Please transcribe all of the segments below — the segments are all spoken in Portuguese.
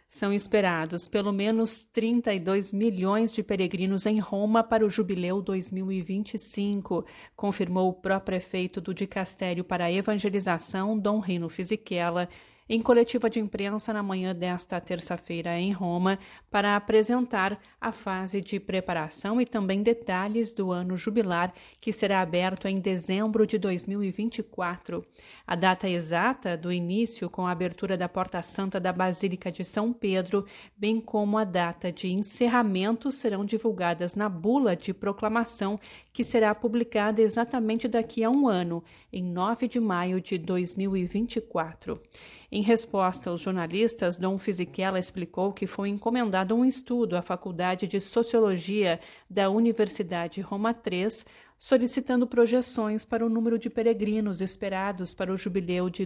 São esperados pelo menos 32 milhões de peregrinos em Roma para o Jubileu 2025, confirmou o pró-prefeito do Dicastério para a Evangelização, Dom Rino Fisichella, em coletiva de imprensa na manhã desta terça-feira em Roma, para apresentar a fase de preparação e também detalhes do ano jubilar, que será aberto em dezembro de 2024. A data exata do início, com a abertura da Porta Santa da Basílica de São Pedro, bem como a data de encerramento, serão divulgadas na bula de proclamação, que será publicada exatamente daqui a um ano, em 9 de maio de 2024. Em resposta aos jornalistas, Dom Fisichella explicou que foi encomendado um estudo à Faculdade de Sociologia da Universidade Roma III, solicitando projeções para o número de peregrinos esperados para o Jubileu de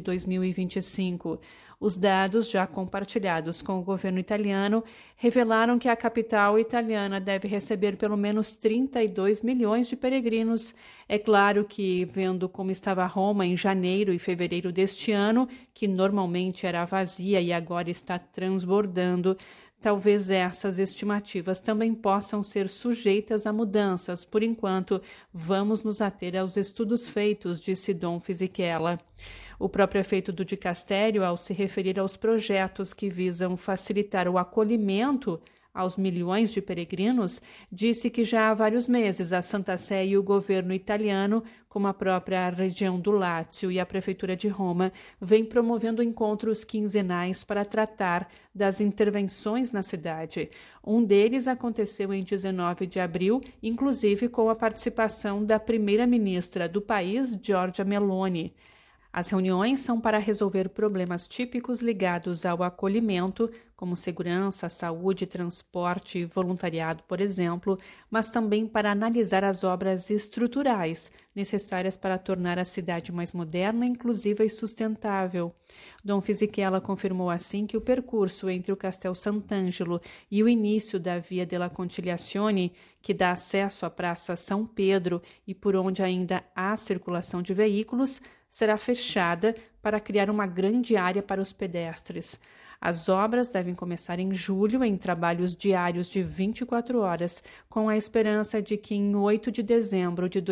2025. Os dados, já compartilhados com o governo italiano, revelaram que a capital italiana deve receber pelo menos 32 milhões de peregrinos. É claro que, vendo como estava Roma em janeiro e fevereiro deste ano, que normalmente era vazia e agora está transbordando, talvez essas estimativas também possam ser sujeitas a mudanças. Por enquanto, vamos nos ater aos estudos feitos, disse Dom Fisichella. O próprio prefeito do Dicastério, ao se referir aos projetos que visam facilitar o acolhimento aos milhões de peregrinos, disse que já há vários meses a Santa Sé e o governo italiano, como a própria região do Lácio e a Prefeitura de Roma, vêm promovendo encontros quinzenais para tratar das intervenções na cidade. Um deles aconteceu em 19 de abril, inclusive com a participação da primeira-ministra do país, Giorgia Meloni. As reuniões são para resolver problemas típicos ligados ao acolhimento, como segurança, saúde, transporte e voluntariado, por exemplo, mas também para analisar as obras estruturais necessárias para tornar a cidade mais moderna, inclusiva e sustentável. Dom Fisichella confirmou assim que o percurso entre o Castel Sant'Angelo e o início da Via della Conciliazione, que dá acesso à Praça São Pedro e por onde ainda há circulação de veículos, será fechada para criar uma grande área para os pedestres. As obras devem começar em julho, em trabalhos diários de 24 horas, com a esperança de que em 8 de dezembro de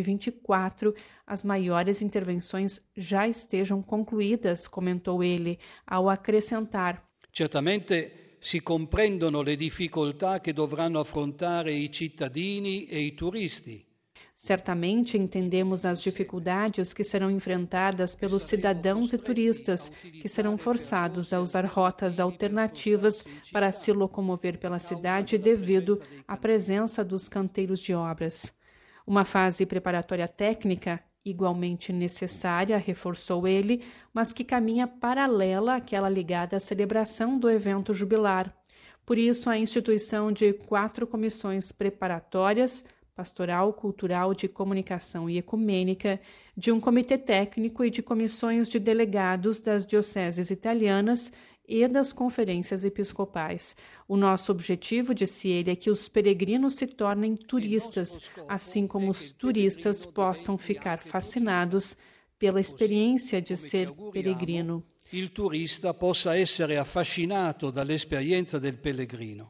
2024 as maiores intervenções já estejam concluídas, comentou ele, ao acrescentar: Certamente si comprendono le difficoltà che dovranno affrontare i cittadini e i turisti. Certamente entendemos as dificuldades que serão enfrentadas pelos cidadãos e turistas, que serão forçados a usar rotas alternativas para se locomover pela cidade devido à presença dos canteiros de obras. Uma fase preparatória técnica, igualmente necessária, reforçou ele, mas que caminha paralela àquela ligada à celebração do evento jubilar. Por isso, a instituição de 4 comissões preparatórias, pastoral, cultural, de comunicação e ecumênica, de um comitê técnico e de comissões de delegados das dioceses italianas e das conferências episcopais. O nosso objetivo, disse ele, é que os peregrinos se tornem turistas, assim como os turistas possam ficar fascinados pela experiência de ser peregrino. Il turista possa essere affascinato dall'esperienza del pellegrino.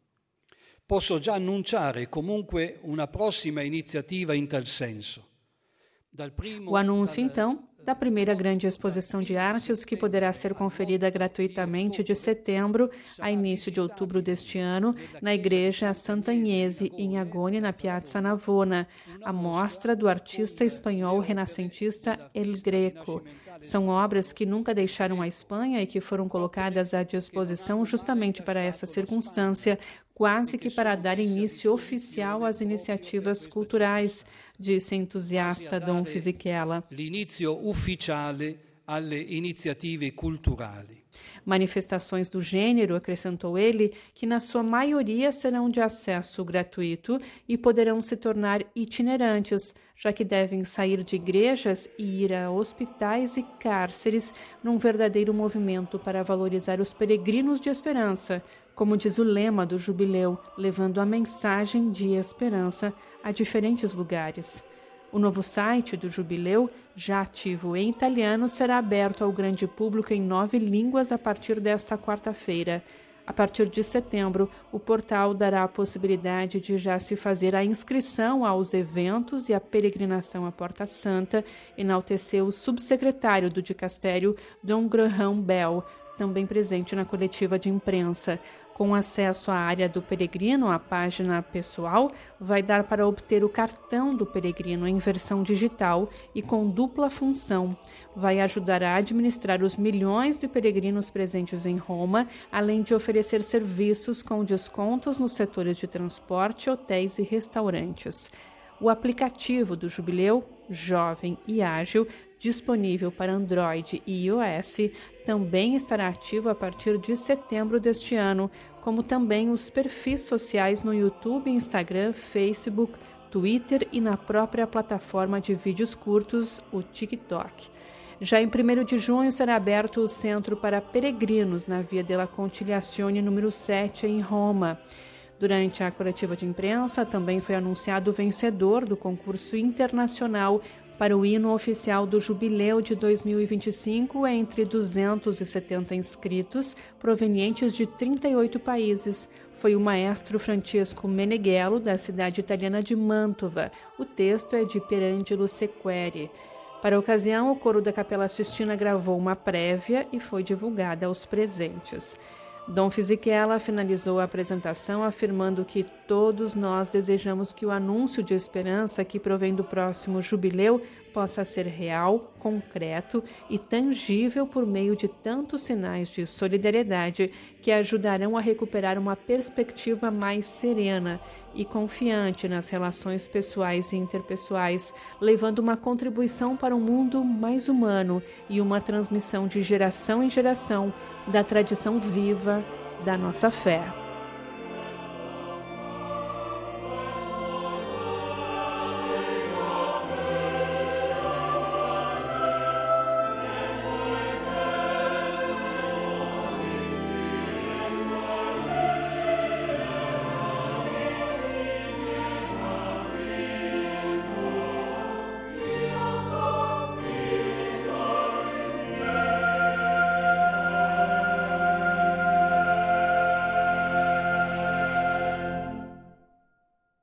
Posso già annunciare comunque una prossima iniziativa in tal senso. O anúncio, então, da primeira grande exposição de artes que poderá ser conferida gratuitamente de setembro a início de outubro deste ano na Igreja Santa Agnese, em Agone, na Piazza Navona, a mostra do artista espanhol renascentista El Greco. São obras que nunca deixaram a Espanha e que foram colocadas à disposição justamente para essa circunstância, quase que para dar início oficial às iniciativas culturais, disse entusiasta Dom Fisichella. L'inizio ufficiale alle iniziative culturali. Manifestações do gênero, acrescentou ele, que na sua maioria serão de acesso gratuito e poderão se tornar itinerantes, já que devem sair de igrejas e ir a hospitais e cárceres num verdadeiro movimento para valorizar os peregrinos de esperança, como diz o lema do jubileu, levando a mensagem de esperança a diferentes lugares. O novo site do Jubileu, já ativo em italiano, será aberto ao grande público em 9 línguas a partir desta quarta-feira. A partir de setembro, o portal dará a possibilidade de já se fazer a inscrição aos eventos e a peregrinação à Porta Santa, enalteceu o subsecretário do dicastério, Dom Graham Bell, também presente na coletiva de imprensa. Com acesso à área do peregrino, a página pessoal vai dar para obter o cartão do peregrino em versão digital e com dupla função. Vai ajudar a administrar os milhões de peregrinos presentes em Roma, além de oferecer serviços com descontos nos setores de transporte, hotéis e restaurantes. O aplicativo do Jubileu, jovem e ágil, disponível para Android e iOS, também estará ativo a partir de setembro deste ano, como também os perfis sociais no YouTube, Instagram, Facebook, Twitter e na própria plataforma de vídeos curtos, o TikTok. Já em 1º de junho será aberto o Centro para Peregrinos na Via della Conciliazione número 7, em Roma. Durante a coletiva de imprensa, também foi anunciado o vencedor do concurso internacional para o hino oficial do Jubileu de 2025 entre 270 inscritos provenientes de 38 países. Foi o maestro Francesco Meneghello, da cidade italiana de Mantova. O texto é de Pierangelo Sequeri. Para a ocasião, o coro da Capela Sistina gravou uma prévia e foi divulgada aos presentes. Dom Fisichella finalizou a apresentação afirmando que todos nós desejamos que o anúncio de esperança que provém do próximo jubileu possa ser real, concreto e tangível por meio de tantos sinais de solidariedade que ajudarão a recuperar uma perspectiva mais serena e confiante nas relações pessoais e interpessoais, levando uma contribuição para um mundo mais humano e uma transmissão de geração em geração da tradição viva da nossa fé.